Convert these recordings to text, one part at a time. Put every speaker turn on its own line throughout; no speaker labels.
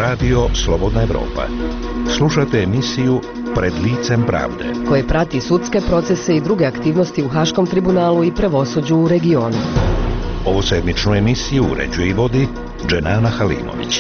Radio Slobodna Evropa. Slušate emisiju Pred licem pravde,
koje prati sudske procese i druge aktivnosti u Haškom tribunalu i pravosuđu u regionu.
Ovu sedmičnu emisiju uređuje i vodi Dženana Halimović.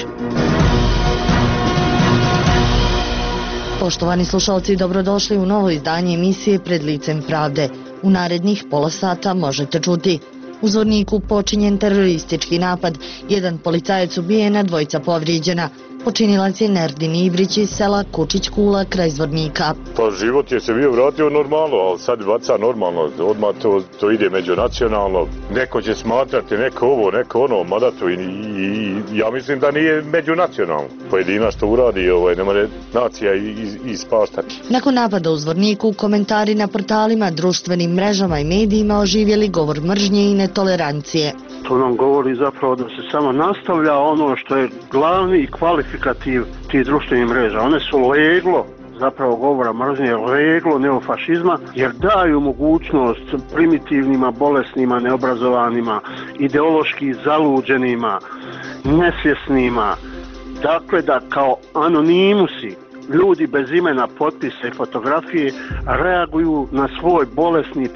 Poštovani slušalci, dobrodošli u novo izdanje emisije Pred licem pravde. U narednih pola sata možete čuti: u Zvorniku počinjen teroristički napad, jedan policajac ubijen, a dvojica povrijeđena. Počinilac je Nerdin Ibrić iz sela Kučić Kula kraj Zvornika.
Pa život je se bio vratio normalno, ali sad baca normalno, odmah to ide međunacionalno. Neko će smatrati, neko ovo, neko ono, mada to i ja mislim da nije međunacionalno. Pojedina što uradi, ne može nacija ispaštati.
Nakon napada u Zvorniku, komentari na portalima, društvenim mrežama i medijima oživjeli govor mržnje i netolerancije.
To nam govori zapravo da se samo nastavlja ono što je glavni i kvalifikativ tih društvenih mreža. One su leglo zapravo govora mržnje, leglo neofašizma, jer daju mogućnost primitivnima, bolesnima, neobrazovanima, ideološki zaluđenima, nesvjesnima, dakle da kao anonimusi, ljudi bez imena, potpisa i fotografije reaguju na svoj bolesni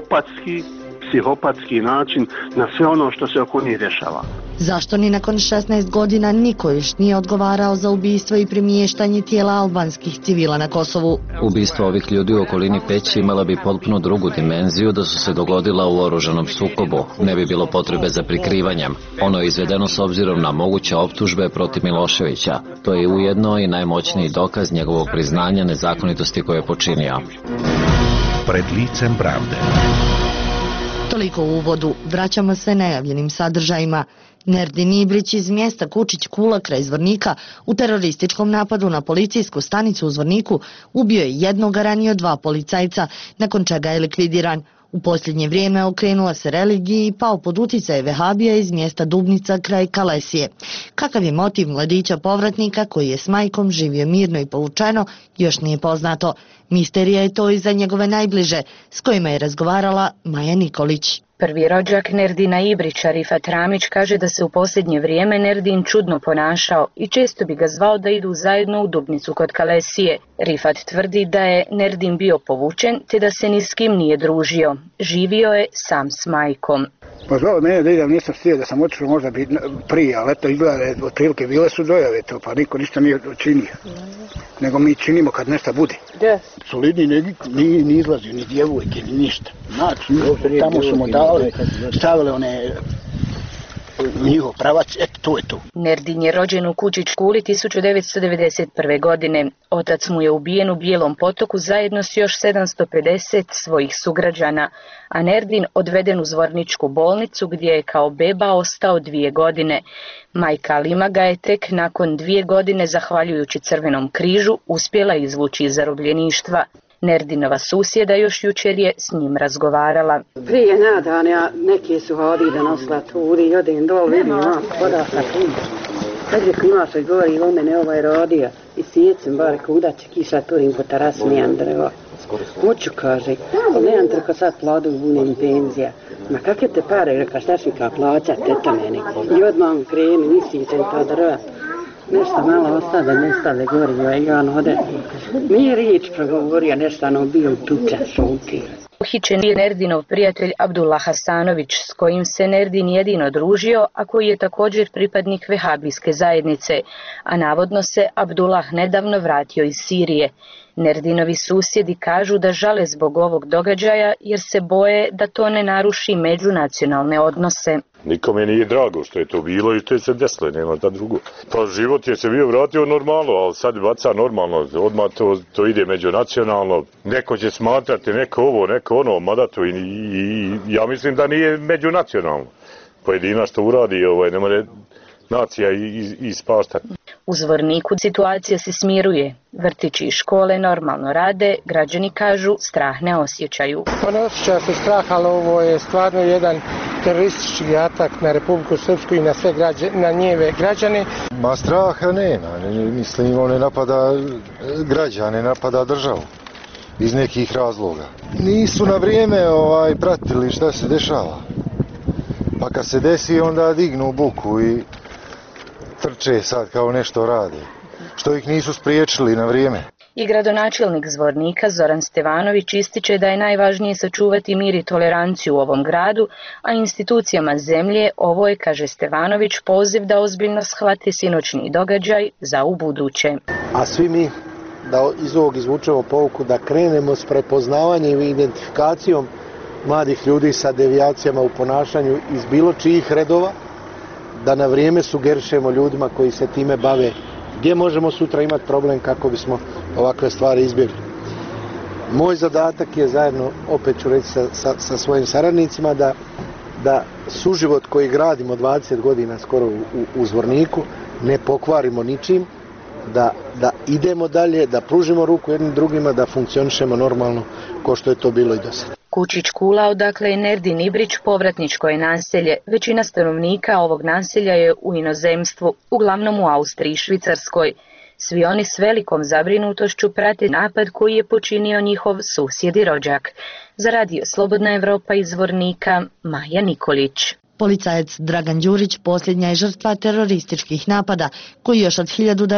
psihopatski način na sve ono što se oko njih dešava.
Zašto ni nakon 16 godina niko još nije odgovarao za ubistvo i premještanje tijela albanskih civila na Kosovu?
Ubistvo ovih ljudi u okolini Peći imala bi potpuno drugu dimenziju da su se dogodila u oružanom sukobu. Ne bi bilo potrebe za prikrivanjem. Ono je izvedeno s obzirom na moguće optužbe protiv Miloševića. To je ujedno i najmoćniji dokaz njegovog priznanja nezakonitosti koje je počinio.
Pred licem pravde.
Toliko u uvodu, vraćamo se najavljenim sadržajima. Nerdin Ibrić iz mjesta Kučić Kula kraj Zvornika u terorističkom napadu na policijsku stanicu u Zvorniku ubio je jednog, a ranio dva policajca, nakon čega je likvidiran. U posljednje vrijeme okrenula se religiji i pao pod utjecaj vehabija iz mjesta Dubnica kraj Kalesije. Kakav je motiv mladića povratnika koji je s majkom živio mirno i povučeno, još nije poznato. Misterija je to i za njegove najbliže, s kojima je razgovarala Maja Nikolić.
Prvi rođak Nerdina Ibrića, Rifat Ramić, kaže da se u posljednje vrijeme Nerdin čudno ponašao i često bi ga zvao da idu zajedno u Dubnicu kod Kalesije. Rifat tvrdi da je Nerdin bio povučen te da se ni s kim nije družio. Živio je sam s majkom.
Pa zvao mene da idem, nisam stio da sam otišao možda bi prije, ali eto izgleda, otprilike bile su dojave to, pa niko ništa nije činio. Nego mi činimo kad nešto bude. Solidni ni izlazio, ni djevojke, ni ništa. Znači, tamo su mu stavile one njihov pravac, eto to je to.
Nerdin je rođen u Kučić Kuli 1991. godine. Otac mu je ubijen u Bijelom Potoku zajedno s još 750 svojih sugrađana, a Nerdin odveden u Zvorničku bolnicu gdje je kao beba ostao 2 godine. Majka Alima ga je tek nakon 2 godine, zahvaljujući Crvenom križu, uspjela izvući iz zarobljeništva. Nerdinova susjeda još jučer je s njim razgovarala.
Prije nadanja neki su hodili da nosila turi i odem dol, vidim voda sa križa. Kad reko ima što govori o mene rodio i sjecem bar kuda će kiša turim po terasu nijem drvo. Hoću, kaže, ali nemam trko sad pladu bunem penzija. Ma kakve te pare, reka šta ću kao plaćat, teta meni. I odmah kreni, nisite ta drva. Nešto malo nestade gorivo i on ode. Nije riječ progovorio, nešto ono bio tuča, šuti.
Uhićen je Nerdinov prijatelj Abdullah Hasanović, s kojim se Nerdin jedino družio, a koji je također pripadnik vehabijske zajednice, a navodno se Abdullah nedavno vratio iz Sirije. Nerdinovi susjedi kažu da žale zbog ovog događaja jer se boje da to ne naruši međunacionalne odnose.
Nikome nije drago što je to bilo i što je se desilo, nema da drugo. Pa život je se bio vratio normalno, ali sad baca normalno, odmah to ide međunacionalno. Neko će smatrati, neko ovo, neko ono, mada to i ja mislim da nije međunacionalno. Pojedina što uradi, ne može nacija ispaštati.
U Zvorniku situacija se smiruje. Vrtići i škole normalno rade, građani kažu strah ne osjećaju.
Pa ne osjeća se strah, ali ovo je stvarno jedan teroristički atak na Republiku Srpsku i na sve na njeve građane.
Ma straha nema, mislim on ne napada građane, napada državu iz nekih razloga. Nisu na vrijeme pratili šta se dešava. Pa kad se desi onda dignu buku i trče sad kao nešto rade, što ih nisu spriječili na vrijeme.
I gradonačelnik Zvornika Zoran Stevanović ističe da je najvažnije sačuvati mir i toleranciju u ovom gradu, a institucijama zemlje ovo je, kaže Stevanović, poziv da ozbiljno shvate sinoćni događaj za ubuduće.
A svi mi da iz ovog izvučemo pouku da krenemo s prepoznavanjem i identifikacijom mladih ljudi sa devijacijama u ponašanju iz bilo čijih redova, da na vrijeme sugerišemo ljudima koji se time bave gdje možemo sutra imati problem kako bismo ovakve stvari izbjegli. Moj zadatak je zajedno, opet ću reći sa svojim saradnicima, da suživot koji gradimo 20 godina skoro u Zvorniku ne pokvarimo ničim, da idemo dalje, da pružimo ruku jednim drugima, da funkcionišemo normalno kao što je to bilo i do sada.
Kučić Kula, odakle je Nerdin Ibrić, povratničko je naselje. Većina stanovnika ovog naselja je u inozemstvu, uglavnom u Austriji i Švicarskoj. Svi oni s velikom zabrinutošću prate napad koji je počinio njihov susjed i rođak. Za radio Slobodna Evropa iz Zvornika, Maja Nikolić.
Policajac Dragan Đurić posljednja je žrtva terorističkih napada koji još od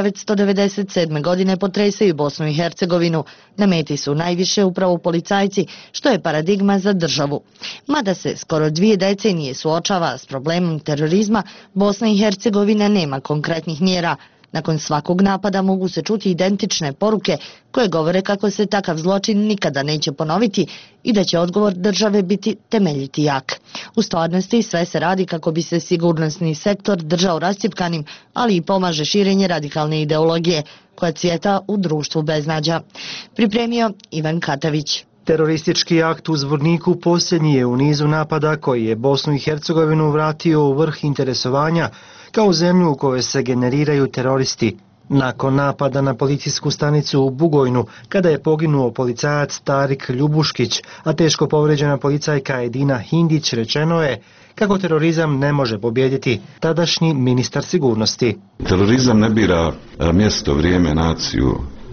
1997. godine potresaju Bosnu i Hercegovinu. Na meti su najviše upravo policajci, što je paradigma za državu. Mada se skoro 2 decenije suočava s problemom terorizma, Bosna i Hercegovina nema konkretnih mjera. Nakon svakog napada mogu se čuti identične poruke koje govore kako se takav zločin nikada neće ponoviti i da će odgovor države biti temeljiti jak. U stvarnosti sve se radi kako bi se sigurnosni sektor držao rascjepkanim, ali i pomaže širenje radikalne ideologije koja cvjeta u društvu beznađa. Pripremio Ivan Katavić.
Teroristički akt u Zvorniku posljednji je u nizu napada koji je Bosnu i Hercegovinu vratio u vrh interesovanja kao zemlju u kojoj se generiraju teroristi. Nakon napada na policijsku stanicu u Bugojnu, kada je poginuo policajac Tarik Ljubuškić, a teško povrijeđena policajka Edina Hindić, rečeno je kako terorizam ne može pobijediti tadašnji ministar sigurnosti.
Terorizam ne bira mjesto, vrijeme, naciju.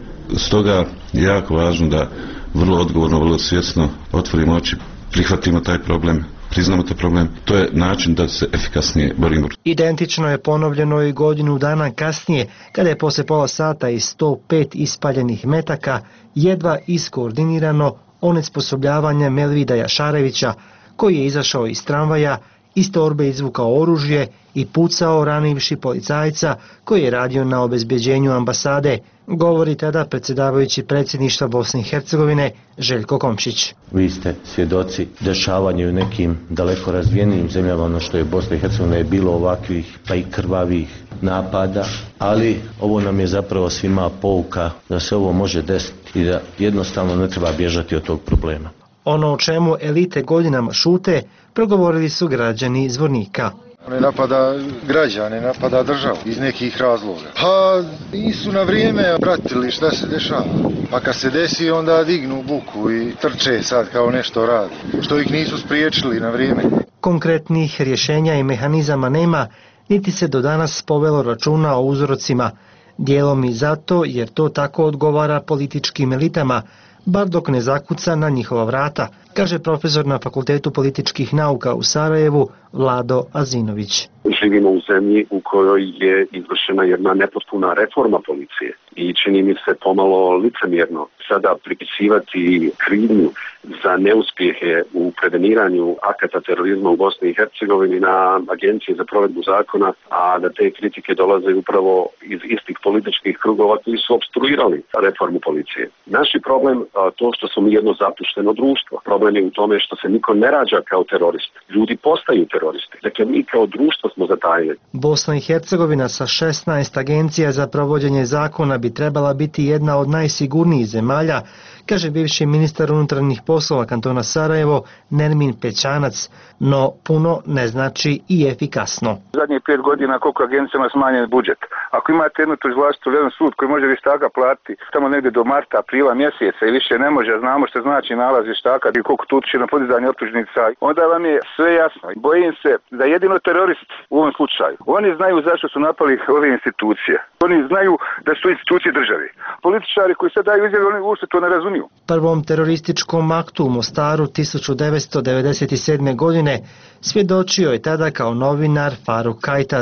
Stoga je jako važno da vrlo odgovorno, vrlo svjesno otvorimo oči, prihvatimo taj problem, priznamo taj problem. To je način da se efikasnije borimo.
Identično je ponovljeno i godinu dana kasnije, kada je poslije pola sata i 105 ispaljenih metaka jedva iskoordinirano onesposobljavanje Melvida Jašarevića, koji je izašao iz tramvaja, iz torbe izvukao oružje i pucao ranivši policajca koji je radio na obezbeđenju ambasade, govori tada predsjedavajući predsjedništva Bosne i Hercegovine Željko Komšić.
Vi ste svjedoci dešavanja u nekim daleko razvijenijim zemljama, ono što je Bosna i Hercegovina, je bilo ovakvih pa i krvavih napada, ali ovo nam je zapravo svima pouka da se ovo može desiti i da jednostavno ne treba bježati od tog problema.
Ono o čemu elite godinama šute, progovorili su građani Zvornika.
Ne napada građane, napada državu iz nekih razloga. Pa nisu na vrijeme pratili šta se dešava. Pa kad se desi onda dignu buku i trče sad kao nešto rade, što ih nisu spriječili na vrijeme.
Konkretnih rješenja i mehanizama nema, niti se do danas povelo računa o uzrocima. Dijelom i zato jer to tako odgovara političkim elitama, bar dok ne zakuca na njihova vrata, kaže profesor na Fakultetu političkih nauka u Sarajevu Vlado Azinović.
Živimo u zemlji u kojoj je izvršena jedna nepotpuna reforma policije i čini mi se pomalo licemjerno sada pripisivati krivnju za neuspjehe u preveniranju akata terorizma u Bosni i Hercegovini na Agencije za provedbu zakona, a da te kritike dolaze upravo iz istih političkih krugova koji su obstruirali reformu policije. Naš je problem to što smo mi jedno zapušteno društvo. Problem je u tome što se niko ne rađa kao terorist. Ljudi postaju teroristi. Dakle, mi kao društvo smo zatajili.
Bosna i Hercegovina sa 16 agencija za provođenje zakona bi trebala biti jedna od najsigurnijih zemalja, kaže bivši ministar unutarnjih poslova kantona Sarajevo Nermin Pećanac, no puno ne znači i efikasno.
Zadnjih 5 godina koliko agencijama smanjen budžet. Ako imate jednu tužilaštvo ili jedan sud koji može vještaka platiti tamo negdje do marta, aprila mjeseca i više ne može, znamo što znači nalaz vještaka i koliko tu utiče na podizanje optužnica, onda vam je sve jasno. Bojim se da jedino terorist u ovom slučaju. Oni znaju zašto su napali ove institucije. Oni znaju da su institucije države. Političari koji sad daju izjave, oni uopšte to ne razumiju.
Prvom terorističkom aktu u Mostaru 1997. godine svjedočio je tada kao novinar Faruk Kajtaz.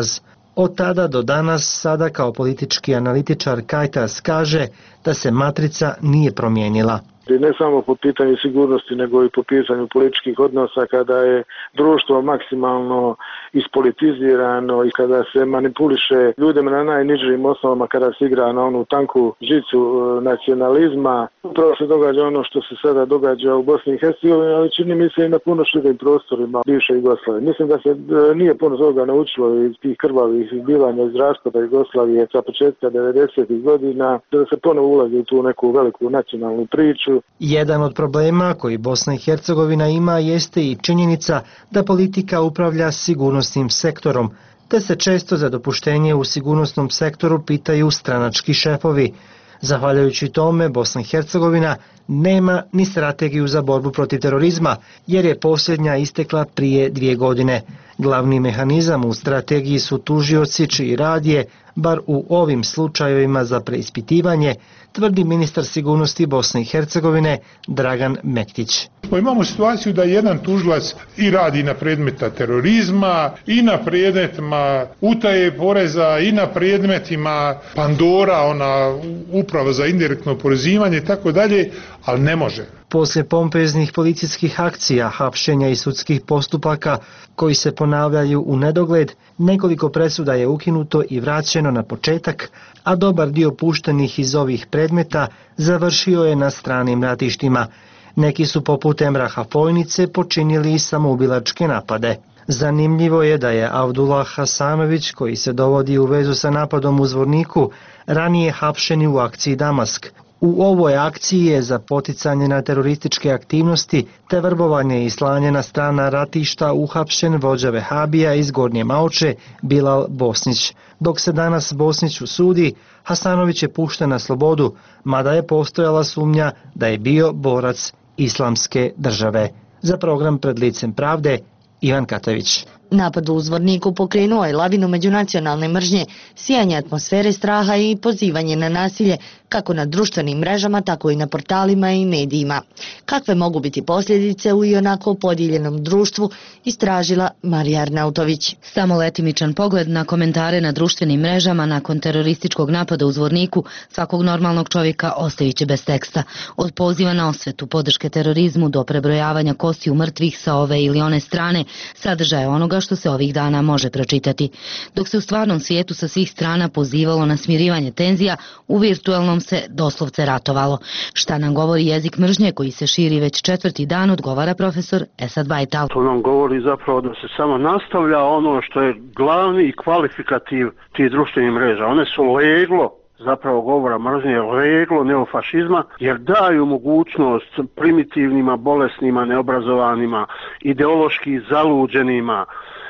Od tada do danas, sada kao politički analitičar Kajtas kaže da se matrica nije promijenila.
Ne samo po pitanju sigurnosti, nego i po pitanju političkih odnosa, kada je društvo maksimalno ispolitizirano i kada se manipuliše ljudima na najnižim osnovama, kada se igra na onu tanku žicu nacionalizma. Upravo se događa ono što se sada događa u Bosni i Hercegovini, ali čini mi se i na puno širim prostorima bivše Jugoslavije. Mislim da se nije puno toga naučilo iz tih krvavih zbivanja iz raspada Jugoslavije sa početka 90. godina, da se ponovo ulazi u tu neku veliku nacionalnu priču.
Jedan od problema koji Bosna i Hercegovina ima jeste i činjenica da politika upravlja sigurnosnim sektorom, te se često za dopuštenje u sigurnosnom sektoru pitaju stranački šefovi. Zahvaljujući tome, Bosna i Hercegovina nema ni strategiju za borbu protiv terorizma, jer je posljednja istekla prije 2 godine. Glavni mehanizam u strategiji su tužioci čiji rad je, bar u ovim slučajevima za preispitivanje, tvrdi ministar sigurnosti Bosne i Hercegovine Dragan Mektić.
Imamo situaciju da jedan tužilac i radi na predmeta terorizma, i na predmetima utaje poreza, i na predmetima Pandora, ona uprava za indirektno oporezivanje i tako dalje, ali ne može.
Poslije pompeznih policijskih akcija, hapšenja i sudskih postupaka koji se ponavljaju u nedogled, nekoliko presuda je ukinuto i vraćeno na početak, a dobar dio puštenih iz ovih predmeta završio je na stranim ratištima. Neki su poput Emraha Fojnice počinili i samoubilačke napade. Zanimljivo je da je Avdullah Hasanović, koji se dovodi u vezu sa napadom u Zvorniku, ranije hapšen u akciji Damask. U ovoj akciji je za poticanje na terorističke aktivnosti te vrbovanje i slanje na strana ratišta uhapšen vođa Vehabija iz Gornje Maoče Bilal Bosnić. Dok se danas Bosniću sudi, Hasanović je pušten na slobodu, mada je postojala sumnja da je bio borac Islamske države. Za program Pred licem pravde, Ivan Katavić.
Napad u Zvorniku pokrenuo je lavinu međunacionalne mržnje, sijanje atmosfere straha i pozivanje na nasilje kako na društvenim mrežama, tako i na portalima i medijima. Kakve mogu biti posljedice u ionako podijeljenom društvu, istražila Marija Arnautović.
Samo letimičan pogled na komentare na društvenim mrežama nakon terorističkog napada u Zvorniku svakog normalnog čovjeka ostavit će bez teksta. Od poziva na osvetu, podrške terorizmu do prebrojavanja kostiju mrtvih sa ove ili one strane, sadržaje onoga što se ovih dana može pročitati. Dok se u stvarnom svijetu sa svih strana pozivalo na smirivanje tenzija, u virtualnom se doslovce ratovalo. Šta nam govori jezik mržnje koji se širi već 4. dan, odgovara profesor Esad Bajtal.
To nam govori zapravo da se samo nastavlja ono što je glavni i kvalifikativ tih društvenih mreža. One su leglo zapravo govora mržnje, leglo neofašizma, jer daju mogućnost primitivnima, bolesnima, neobrazovanima, ideološki zaluđenima,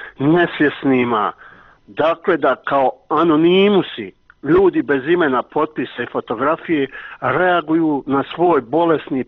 nesvjesnima, dakle da kao anonimusi, ljudi bez imena, potpisa i fotografije reaguju na svoj bolesni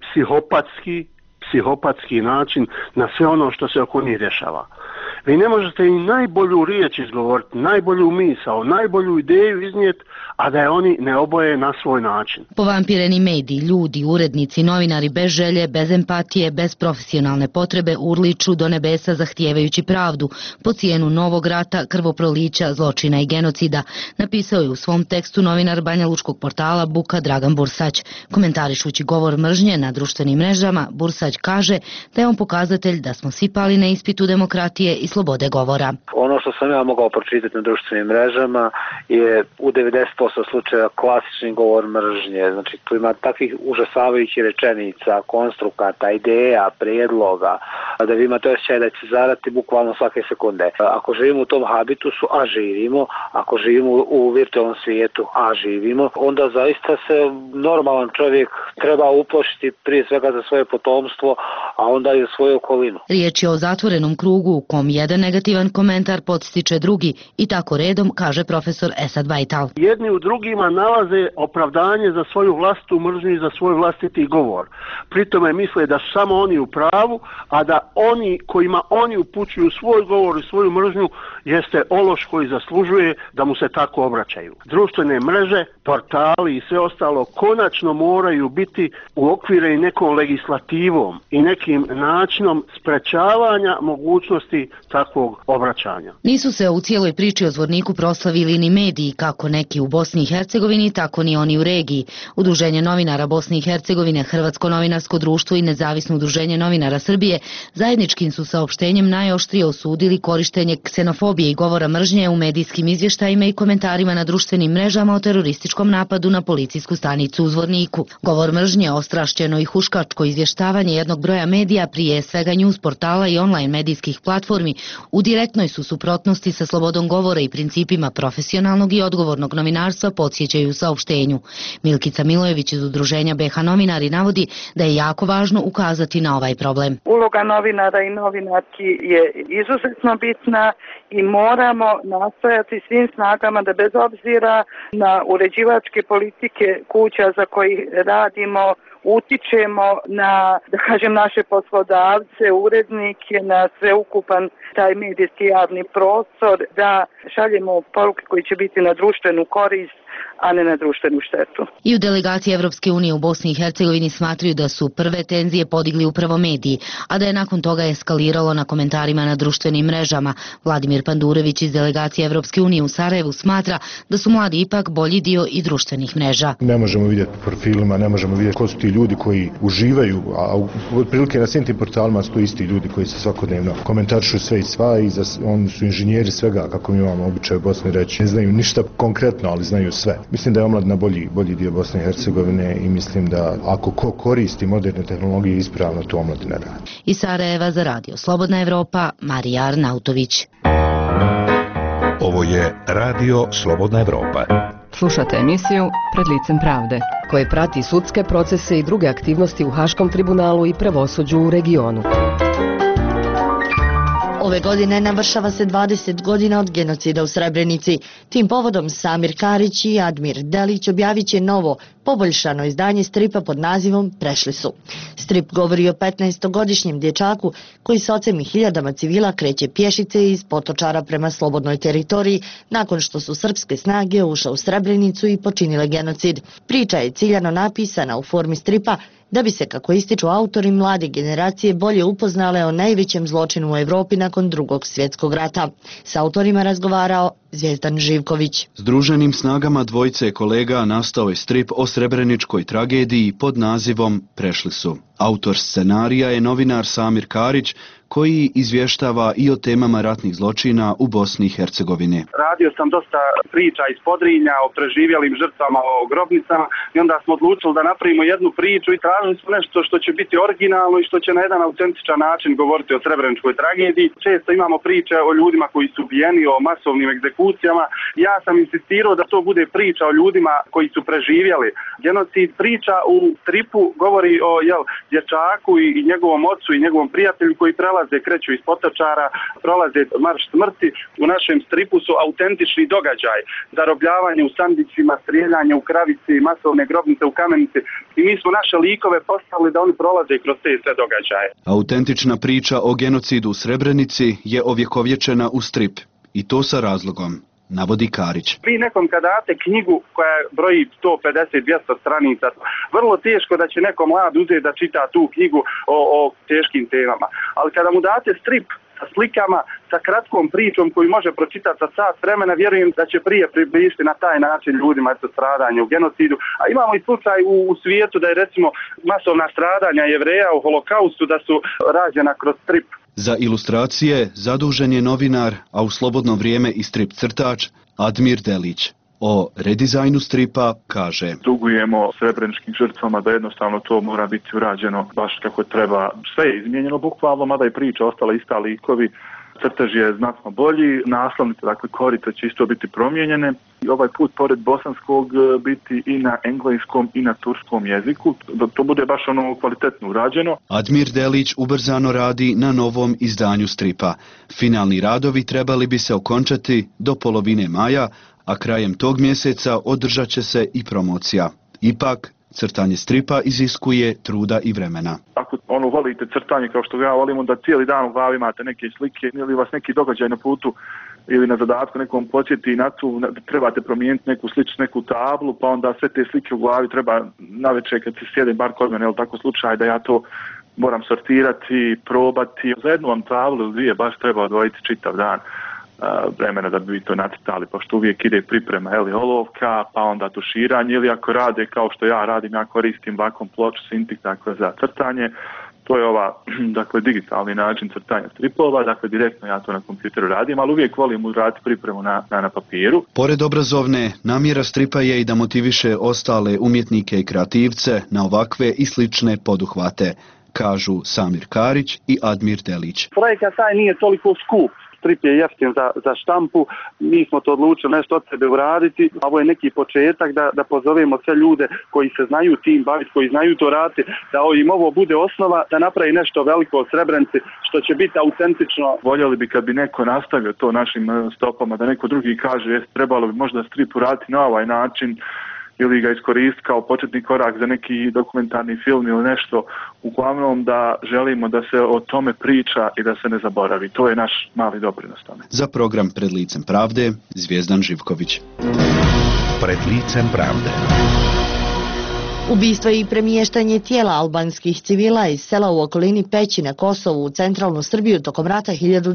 psihopatski način na sve ono što se oko njih dešava. Vi ne možete i najbolju riječ izgovoriti, najbolju misao, najbolju ideju iznijeti, a da je oni ne oboje na svoj način.
Povampireni mediji, ljudi, urednici, novinari bez želje, bez empatije, bez profesionalne potrebe urliču do nebesa zahtijevajući pravdu po cijenu novog rata, krvoprolića, zločina i genocida, napisao je u svom tekstu novinar banjalučkog portala Buka Dragan Bursać. Komentarišući govor mržnje na društvenim mrežama, Bursać kaže da je on pokazatelj da smo svi pali na ispitu demokratije i slobode govora.
Ono što sam ja mogao pročitati na društvenim mrežama je u 90% slučaja klasični govor mržnje. Znači tu ima takvih užasavajućih rečenica, konstrukata, ideja, prijedloga, da vi imate osjećaj da će zarati bukvalno svake sekunde. Ako živimo u tom habitusu, a živimo, ako živimo u virtualnom svijetu, a živimo, onda zaista se normalan čovjek treba uplašiti prije svega za svoje potomstvo, a onda i za svoju okolinu.
Riječ je o zatvorenom krugu u kom jedan negativan komentar podstiče drugi i tako redom, kaže profesor Esad Bajtal.
Jedni u drugima nalaze opravdanje za svoju vlastitu mržnju i za svoj vlastiti govor. Pritome misle da su samo oni u pravu, a da oni kojima oni upućuju svoj govor i svoju mržnju jeste ološ koji zaslužuje da mu se tako obraćaju. Društvene mreže, portali i sve ostalo konačno moraju biti uokvireni nekom legislativom i nekim načinom sprečavanja mogućnosti takvog obraćanja.
Nisu se u cijeloj priči o Zvorniku proslavili ni mediji, kako neki u Bosni i Hercegovini, tako ni oni u regiji. Udruženje novinara Bosne i Hercegovine, Hrvatsko novinarsko društvo i Nezavisno udruženje novinara Srbije zajedničkim su saopštenjem najoštrije osudili korištenje ksenofobije i govora mržnje u medijskim izvještajima i komentarima na društvenim mrežama o terorističkom napadu na policijsku stanicu u Zvorniku. Govor mržnje, ostrašćeno i huškačko izvještavanje jednog broja medija, prije svega news portala i online medijskih platformi, u direktnoj su suprotnosti sa slobodom govora i principima profesionalnog i odgovornog novinarstva, podsjećaju u saopštenju. Milkica Milojević iz udruženja BH Novinari navodi da je jako važno ukazati na ovaj problem.
Uloga novinara i novinarki je izuzetno bitna i moramo nastojati svim snagama da bez obzira na uređivačke politike kuća za koji radimo, utičemo na, da kažem, naše poslodavce, urednike, na sveukupan taj medijski javni prostor, da šaljemo poruke koji će biti na društvenu korist, a ne na društvenu štetu.
I u delegaciji Evropske unije u Bosni i Hercegovini smatraju da su prve tenzije podigli upravo mediji, a da je nakon toga eskaliralo na komentarima na društvenim mrežama. Vladimir Pandurević iz delegacije Evropske unije u Sarajevu smatra da su mladi ipak bolji dio i društvenih mreža.
Ne možemo vidjeti po profilima, ne možemo vidjeti ko su ti ljudi koji uživaju, a otprilike na svim tim portalima su isti ljudi koji se svakodnevno komentarišu sve i sva i oni su inženjeri svega, kako mi imamo običaj u Bosni reći. Ne znaju ništa konkretno, ali znaju sve. Mislim da je omladina bolji dio Bosne i Hercegovine i mislim da ako ko koristi moderne tehnologije ispravno, to omladina radi.
Iz Sarajeva za radio Slobodna Evropa, Marija Arnautović.
Ovo je Radio Slobodna Evropa.
Slušate emisiju Pred licem pravde, koje prati sudske procese i druge aktivnosti u Haškom tribunalu i pravosuđu u regionu.
Ove godine navršava se 20 godina od genocida u Srebrenici. Tim povodom Samir Karić i Admir Delić objavit će novo, poboljšano izdanje stripa pod nazivom Prešli su. Strip govori o 15-godišnjem dječaku koji s ocem i hiljadama civila kreće pješice iz Potočara prema slobodnoj teritoriji nakon što su srpske snage ušle u Srebrenicu i počinile genocid. Priča je ciljano napisana u formi stripa da bi se, kako ističu autori, mlade generacije bolje upoznale o najvećem zločinu u Evropi nakon Drugog svjetskog rata. S autorima razgovarao Zvjezdan Živković.
Združenim snagama dvojice kolega nastao je strip o srebreničkoj tragediji pod nazivom Prešli su. Autor scenarija je novinar Samir Karić, koji izvještava i o temama ratnih zločina u Bosni i Hercegovini.
Radio sam dosta priča iz Podrinja o preživjelim žrtvama, o grobnicama i onda smo odlučili da napravimo jednu priču i tražili smo nešto što će biti originalno i što će na jedan autentičan način govoriti o srebreničkoj tragediji. Često imamo priče o ljudima koji su ubijeni, o masovnim egzekucijama. Ja sam insistirao da to bude priča o ljudima koji su preživjeli genocid. Priča u stripu govori o dječaku i njegovom ocu i njegovom prijatelju koji kreću iz Potočara, prolaze marš smrti. U našem stripu su autentični događaj, zarobljavanje u sandićima, strijeljanje u kravici, masovne grobnice u kamenici i mi smo naše likove postavili da oni prolaze kroz te sve događaje.
Autentična priča o genocidu u Srebrenici je ovjekovječena u strip i to sa razlogom, navodi Karić.
Vi nekom kad date knjigu koja broji 150-200 stranica, vrlo teško da će neko mlad uzeti da čita tu knjigu o teškim temama. Ali kada mu date strip sa slikama, sa kratkom pričom koju može pročitati za sat vremena, vjerujem da će prije približiti na taj način ljudima stradanje u genocidu. A imamo i slučaj u svijetu da je recimo masovna stradanja Jevreja u holokaustu da su rađena kroz strip.
Za ilustracije zadužen je novinar, a u slobodno vrijeme i strip crtač Admir Delić. O redizajnu stripa kaže:
Dugujemo srebreničkim žrtvama da jednostavno to mora biti urađeno baš kako treba. Sve je izmijenjeno bukvalno, mada je priča ostala ista, likovi. Crtež je znatno bolji, naslovnice, dakle korice će isto biti promijenjene. I ovaj put pored bosanskog biti i na engleskom i na turskom jeziku, da to bude baš ono kvalitetno urađeno.
Admir Delić ubrzano radi na novom izdanju stripa. Finalni radovi trebali bi se okončati do polovine maja, a krajem tog mjeseca održat će se i promocija. Ipak, Crtanje stripa iziskuje truda i vremena.
Ako volite crtanje kao što ja volim, onda cijeli dan u glavi imate neke slike ili vas neki događaj na putu ili na zadatku nekom podsjeti na tu, trebate promijeniti neku sličnu, neku tablu, pa onda sve te slike u glavi treba navečer kad se sjede, bar kod mene, tako slučaj da ja to moram sortirati, probati. Za jednu vam tablu ili dvije baš treba odvojiti čitav dan vremena da bi to nacrtali, pošto uvijek ide priprema olovka, pa onda tuširanje, ili ako rade kao što ja radim, ja koristim vakum ploču Cintiq, dakle za crtanje. To je dakle, digitalni način crtanja stripova, dakle direktno ja to na kompjuteru radim, ali uvijek volim uraditi pripremu na papiru.
Pored obrazovne, namjera stripa je i da motiviše ostale umjetnike i kreativce na ovakve i slične poduhvate, kažu Samir Karić i Admir Delić.
Projekat taj nije toliko skup. Strip je jeftin za štampu, mi smo to odlučili nešto od sebe uraditi. Ovo je neki početak da pozovemo sve ljude koji se znaju tim baviti, koji znaju to raditi, da im ovo bude osnova da napravi nešto veliko o Srebrenici što će biti autentično.
Voljeli bi kad bi neko nastavio to našim stopama, da neko drugi kaže trebalo bi možda strip uraditi na ovaj način ili ga iskoristiti kao početni korak za neki dokumentarni film ili nešto. Uglavnom da želimo da se o tome priča i da se ne zaboravi. To je naš mali doprinos tome.
Za program Pred licem pravde, Zvijezdan Živković.
Pred licem pravde.
Ubistvo i premještanje tijela albanskih civila iz sela u okolini Peći na Kosovu u centralnu Srbiju tokom rata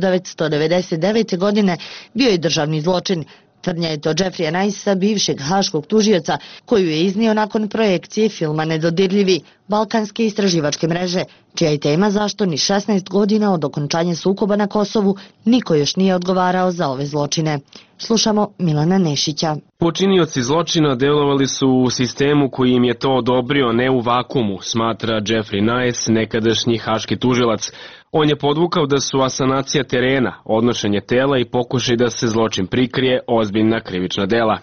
1999. godine bio je državni zločin. Tvrdnja je to Jeffrey Nicea, bivšeg haškog tužioca, koju je iznio nakon projekcije filma Nedodirljivi, balkanske istraživačke mreže, čija je tema zašto ni 16 godina od okončanja sukoba na Kosovu niko još nije odgovarao za ove zločine. Slušamo Milana Nešića.
Počinioci zločina delovali su u sistemu koji im je to odobrio, ne u vakumu, smatra Jeffrey Nice, nekadašnji haški tužilac. On je podvukao da su asanacija terena, odnošenje tela i pokušaj da se zločin prikrije ozbiljna krivična dela.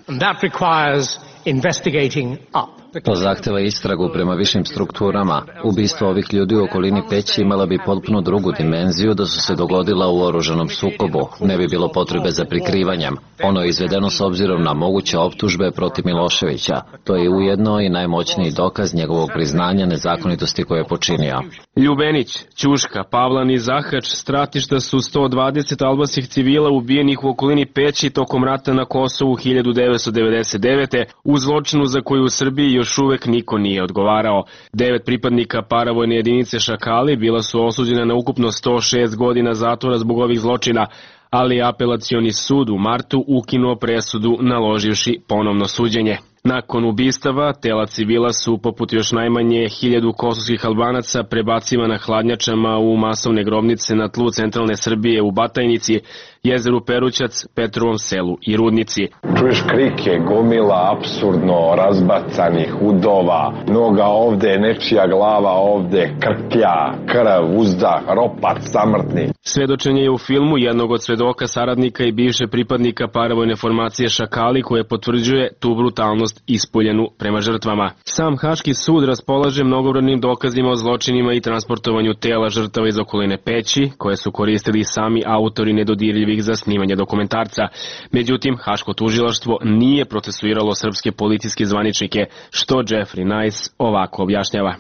To zahteva istragu prema višim strukturama. Ubistvo ovih ljudi u okolini Peći imala bi potpuno drugu dimenziju da su se dogodila u oružanom sukobu. Ne bi bilo potrebe za prikrivanjem. Ono je izvedeno s obzirom na moguće optužbe protiv Miloševića. To je ujedno i najmoćniji dokaz njegovog priznanja nezakonitosti koje je počinio.
Ljubenić, Ćuška, Pavlan i Zahač stratišta su 120 albanskih civila ubijenih u okolini Peći tokom rata na Kosovu 1999. u zločinu za koju u Srbiji još uvek niko nije odgovarao. 9 pripadnika paravojne jedinice Šakali bila su osuđena na ukupno 106 godina zatvora zbog ovih zločina, ali apelacioni sud u martu ukinuo presudu naloživši ponovno suđenje. Nakon ubistava, tela civila su, poput još najmanje 1000 kosovskih Albanaca, prebacivana hladnjačama u masovne grobnice na tlu centralne Srbije u Batajnici, jezeru Perućac, Petrovom selu i Rudnici.
Čuješ krike, gomila, apsurdno razbacanih udova, noga ovde, nečija glava ovde, krklja, krv, uzdah, ropat, samrtni.
Svedočenje je u filmu jednog od svedoka, saradnika i bivše pripadnika paravojne formacije Šakali, koje potvrđuje tu brutalnost ispoljenu prema žrtvama. Sam Haški sud raspolaže mnogobrojnim dokazima o zločinima i transportovanju tela žrtava iz okoline Peći, koje su koristili sami autori Nedodirljivih za snimanje dokumentarca. Međutim, Haško tužilaštvo nije procesuiralo srpske policijske zvaničnike, što Jeffrey Nice ovako objašnjava.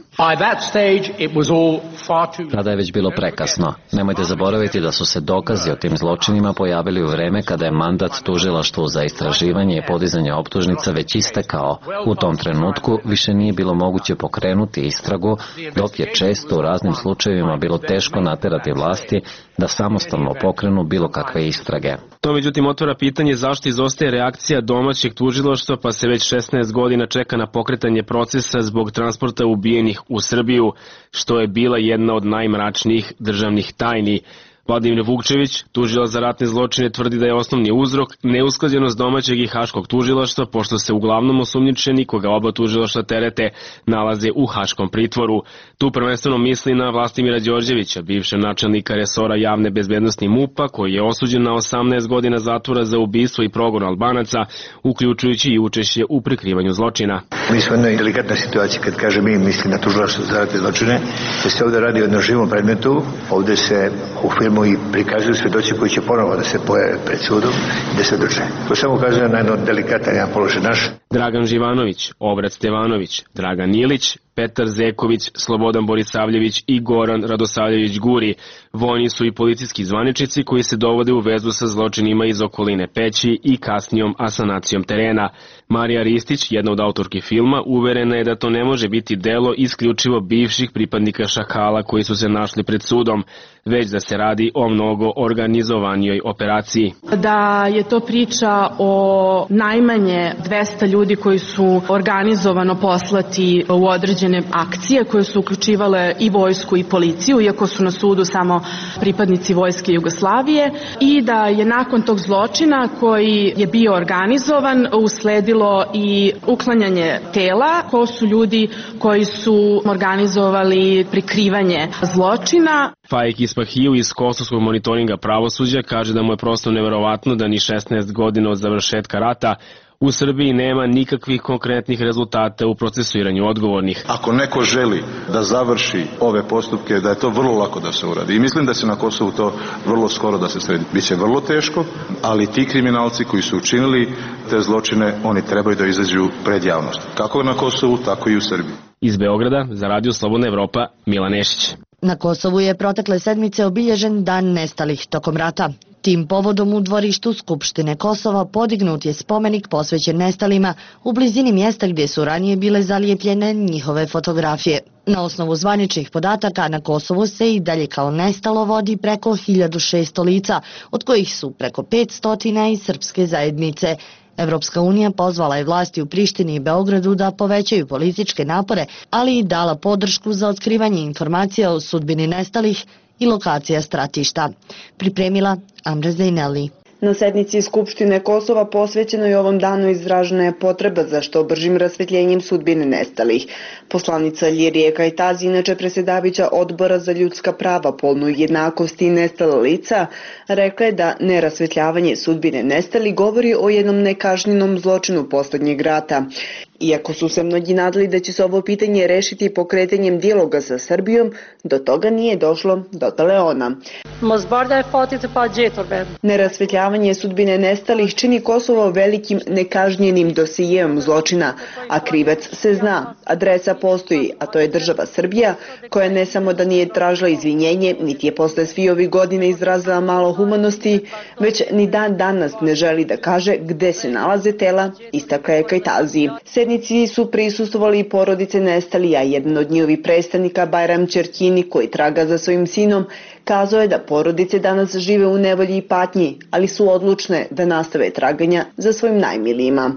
Tada je već bilo prekasno. Nemojte zaboraviti da su se dokazi o tim zločinima pojavili u vreme kada je mandat tužilaštvu za istraživanje i podizanje optužnica već istekao. U tom trenutku više nije bilo moguće pokrenuti istragu, dok je često u raznim slučajevima bilo teško naterati vlasti da samostalno pokrenu bilo kakve istrage.
To međutim otvara pitanje zašto izostaje reakcija domaćeg tužilaštva, pa se već 16 godina čeka na pokretanje procesa zbog transporta ubijenih u Srbiju, što je bila jedna od najmračnijih državnih tajni. Vladimir Vukčević, tužilac za ratne zločine, tvrdi da je osnovni uzrok neusklađenost domaćeg i haškog tužilaštva, pošto se uglavnom osumnjičeni, koga oba tužilaštva terete, nalaze u haškom pritvoru. Tu prvenstveno misli na Vlastimira Đorđevića, bivšeg načelnika resora javne bezbednosti MUP-a, koji je osuđen na 18 godina zatvora za ubistvo i progon Albanaca, uključujući i učešće u prikrivanju zločina.
Mi smo u jednoj delikatnoj situaciji kad kaže mi misli na tužilaštvo za ratne zločine, da se ovdje radi o jednom živom predmetu, ovdje se u filmu i prikazuju svedoci koji će ponovo da se pojave pred sudom i da svedoče. To samo ukazuje na jedno delikatan jedan položaj naš.
Dragan Živanović, Obrat Stevanović, Dragan Ilić, Petar Zeković, Slobodan Borisavljević i Goran Radosavljević Guri. Vojni su i policijski zvaničici koji se dovode u vezu sa zločinima iz okoline Peći i kasnijom asanacijom terena. Marija Ristić, jedna od autorki filma, uverena je da to ne može biti delo isključivo bivših pripadnika Šakala koji su se našli pred sudom, već da se radi o mnogo organizovanijoj operaciji.
Da je to priča o najmanje 200 ljudi koji su organizovano poslati u određene akcije koje su uključivale i vojsku i policiju, iako su na sudu samo pripadnici vojske Jugoslavije, i da je nakon tog zločina koji je bio organizovan usledilo i uklanjanje tela. Ko su ljudi koji su organizovali prikrivanje zločina.
Faik Ispahiju iz Kosovskog monitoringa pravosuđa kaže da mu je prosto neverovatno da ni 16 godina od završetka rata u Srbiji nema nikakvih konkretnih rezultata u procesuiranju odgovornih.
Ako neko želi da završi ove postupke, da je to vrlo lako da se uradi. I mislim da se na Kosovu to vrlo skoro da se sredi. Biće vrlo teško, ali ti kriminalci koji su učinili te zločine, oni trebaju da izađu pred javnost. Kako na Kosovu, tako i u Srbiji.
Iz Beograda za Radio Slobodna Evropa, Milan Nešić.
Na Kosovu je protekle sedmice obilježen Dan nestalih tokom rata. Tim povodom u dvorištu Skupštine Kosova podignut je spomenik posvećen nestalima u blizini mjesta gdje su ranije bile zalijepljene njihove fotografije. Na osnovu zvaničnih podataka na Kosovu se i dalje kao nestalo vodi preko 1600 lica, od kojih su preko 500 iz srpske zajednice. Evropska unija pozvala je vlasti u Prištini i Beogradu da povećaju političke napore, ali i dala podršku za otkrivanje informacija o sudbini nestalih i lokacija stratišta. Pripremila Amra Zejneli.
Na sednici Skupštine Kosova posvećeno je ovom danu izražena je potreba za što bržim rasvetljenjem sudbine nestalih. Poslanica Lirije Kajtazi, inače predsjedavajuća Odbora za ljudska prava, polnu jednakost i nestala lica, rekla je da nerasvetljavanje sudbine nestalih govori o jednom nekažnjenom zločinu posljednjeg rata. Iako su se mnogi nadali da će se ovo pitanje rešiti pokretanjem dijaloga sa Srbijom, do toga nije došlo dotale ona. Nerasvetljavanje sudbine nestalih čini Kosovo velikim nekažnjenim dosijeom zločina, a krivac se zna, adresa postoji, a to je država Srbija, koja ne samo da nije tražila izvinjenje, niti je posle svih ovih godina izrazila malo humanosti, već ni dan danas ne želi da kaže gde se nalaze tela, istakla je Kajtazi. Sednici su prisustvovali i porodice nestalih, a jedan od njihovih predstavnika, Bajram Čerkini, koji traga za svojim sinom, kazao je da porodice danas žive u nevolji i patnji, ali su odlučne da nastave traganja za svojim najmilijima.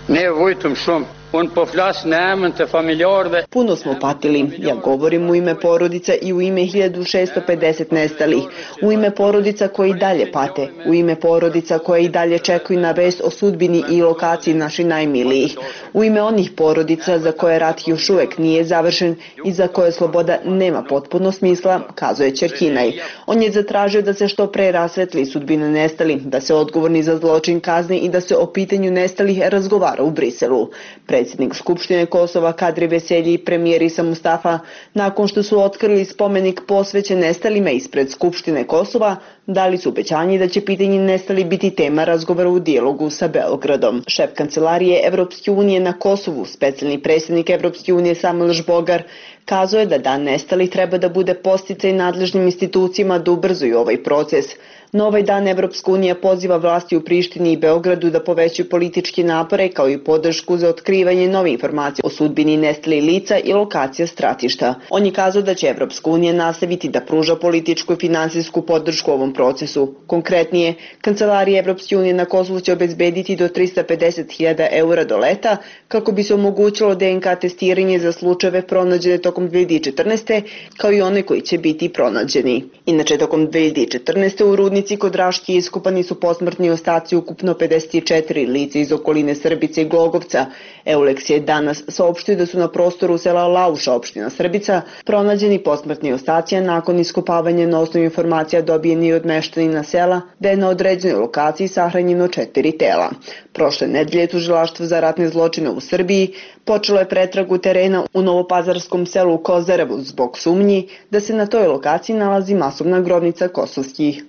Puno smo patili. Ja govorim u ime porodica i u ime 1650 nestalih, u ime porodica koji i dalje pate, u ime porodica koje i dalje čekaju na vest o sudbini i lokaciji naših najmilijih, u ime onih porodica za koje rat još uvek nije završen i za koje sloboda nema potpuno smisla, kazuje Čerkinaj. On je zatražio da se što pre rasvetli sudbina nestalih, da se odgovorni za zločin kazni i da se o pitanju nestalih razgovara u Briselu. Predsjednik Skupštine Kosova Kadri Veselji i premijer Isa Mustafa, nakon što su otkrili spomenik posvećen nestalima ispred Skupštine Kosova, dali su obećanje da će pitanje nestali biti tema razgovora u dijalogu sa Beogradom. Šef kancelarije Evropske unije na Kosovu, specijalni predsjednik Evropske unije Samuel Žbogar, kazao je da Dan nestalih treba da bude podsticaj nadležnim institucijama da ubrzuju ovaj proces. Na ovaj dan Evropska unija poziva vlasti u Prištini i Beogradu da povećaju političke napore kao i podršku za otkrivanje nove informacije o sudbini nestalih lica i lokacija stratišta. On je kazao da će Evropska unija nastaviti da pruža političku i finansijsku podršku ovom procesu. Konkretnije, Kancelarija Evropske unije na Kosovu će obezbediti do 350.000 eura do leta kako bi se omogućilo DNK testiranje za slučajeve pronađene tokom 2014. kao i one koji će biti pronađeni. Inače, tokom 2014. u rudnici kod Raške iskopani su posmrtni ostaci ukupno 54 lica iz okoline Srbice i Glogovca. Euleks je danas saopštio da su na prostoru sela Lauša, opština Srbica, pronađeni posmrtni ostaci, a nakon iskopavanja na osnovu informacija dobijeni od meštanina sela da je na određenoj lokaciji sahranjeno 4 tela. Prošle nedelje Tužilaštvo za ratne zločine u Srbiji počelo je pretragu terena u novopazarskom selu Kozarevo zbog sumnji da se na toj lokaciji nalazi masovna grobnica kosovskih Albanaca.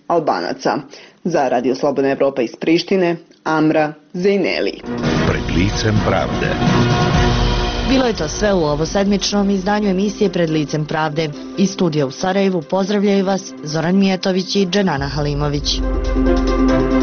Albanaca. Za Radio Slobodna Evropa iz Prištine, Amra Zejneli.
Pred licem pravde.
Bilo je to sve u ovosedmičnom izdanju emisije Pred licem pravde. Iz studija u Sarajevu pozdravljaju vas Zoran Mijetović i Dženana Halimović.